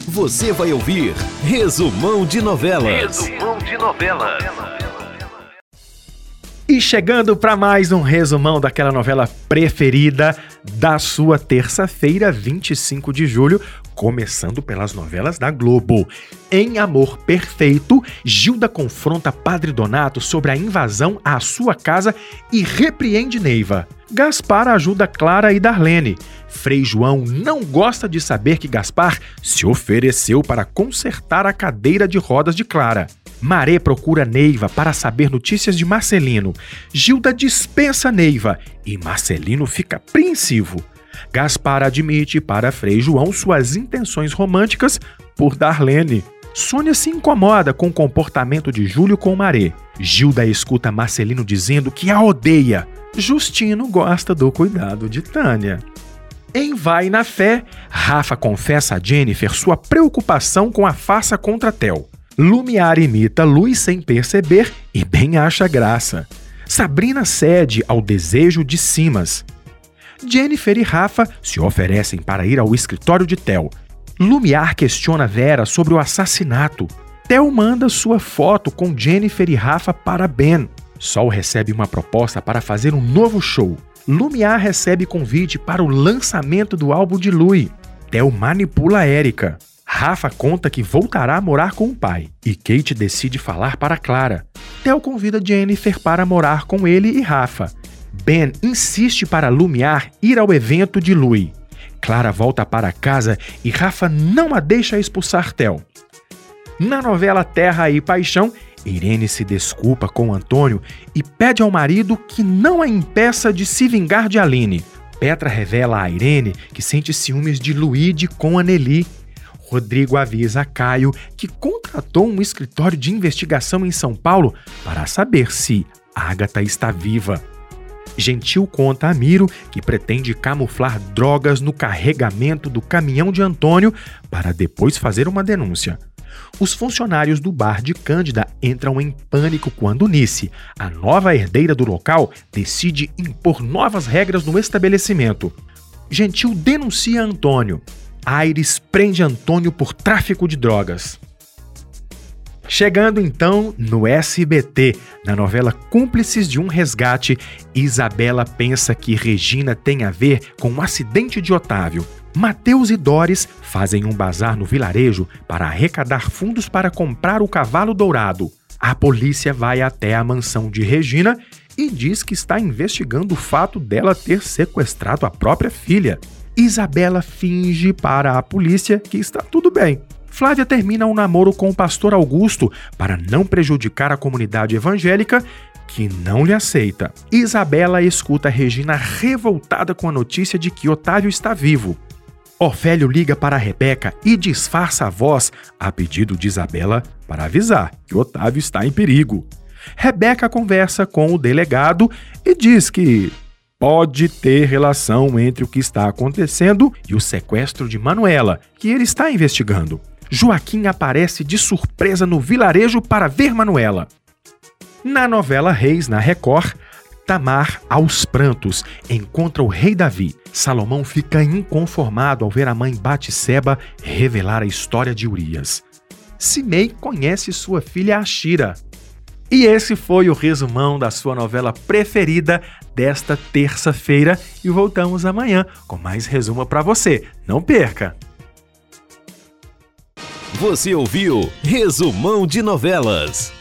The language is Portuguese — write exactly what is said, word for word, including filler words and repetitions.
Você vai ouvir Resumão de Novelas. Resumão de Novelas. E chegando para mais um resumão daquela novela preferida da sua terça-feira, vinte e cinco de julho, começando pelas novelas da Globo. Em Amor Perfeito, Gilda confronta Padre Donato sobre a invasão à sua casa e repreende Neiva. Gaspar ajuda Clara e Darlene. Frei João não gosta de saber que Gaspar se ofereceu para consertar a cadeira de rodas de Clara. Maré procura Neiva para saber notícias de Marcelino. Gilda dispensa Neiva e Marcelino fica apreensivo. Gaspar admite para Frei João suas intenções românticas por Darlene. Sônia se incomoda com o comportamento de Júlio com Maré. Gilda escuta Marcelino dizendo que a odeia. Justino gosta do cuidado de Tânia. Em Vai na Fé, Rafa confessa a Jennifer sua preocupação com a farsa contra Theo. Lumiar imita Luz sem perceber e bem acha graça. Sabrina cede ao desejo de Simas. Jennifer e Rafa se oferecem para ir ao escritório de Theo. Lumiar questiona Vera sobre o assassinato. Theo manda sua foto com Jennifer e Rafa para Ben. Sol recebe uma proposta para fazer um novo show. Lumiar recebe convite para o lançamento do álbum de Lui. Theo manipula Érica. Rafa conta que voltará a morar com o pai e Kate decide falar para Clara. Theo convida Jennifer para morar com ele e Rafa. Ben insiste para Lumiar ir ao evento de Lui. Clara volta para casa e Rafa não a deixa expulsar Theo. Na novela Terra e Paixão, Irene se desculpa com Antônio e pede ao marido que não a impeça de se vingar de Aline. Petra revela a Irene que sente ciúmes de Luíde com Anneli. Rodrigo avisa a Caio que contratou um escritório de investigação em São Paulo para saber se Ágata está viva. Gentil conta a Miro que pretende camuflar drogas no carregamento do caminhão de Antônio para depois fazer uma denúncia. Os funcionários do bar de Cândida entram em pânico quando Nice, a nova herdeira do local, decide impor novas regras no estabelecimento. Gentil denuncia Antônio. Aires prende Antônio por tráfico de drogas. Chegando então no S B T, na novela Cúmplices de um Resgate, Isabela pensa que Regina tem a ver com um acidente de Otávio. Mateus e Doris fazem um bazar no vilarejo para arrecadar fundos para comprar o cavalo dourado. A polícia vai até a mansão de Regina e diz que está investigando o fato dela ter sequestrado a própria filha. Isabela finge para a polícia que está tudo bem. Flávia termina um namoro com o pastor Augusto para não prejudicar a comunidade evangélica, que não lhe aceita. Isabela escuta Regina revoltada com a notícia de que Otávio está vivo. Ofélio liga para Rebeca e disfarça a voz a pedido de Isabela para avisar que Otávio está em perigo. Rebeca conversa com o delegado e diz que pode ter relação entre o que está acontecendo e o sequestro de Manuela, que ele está investigando. Joaquim aparece de surpresa no vilarejo para ver Manuela. Na novela Reis, na Record, Tamar, aos prantos, encontra o rei Davi. Salomão fica inconformado ao ver a mãe Batseba revelar a história de Urias. Simei conhece sua filha Ashira. E esse foi o resumão da sua novela preferida desta terça-feira e voltamos amanhã com mais resumo para você. Não perca! Você ouviu Resumão de Novelas.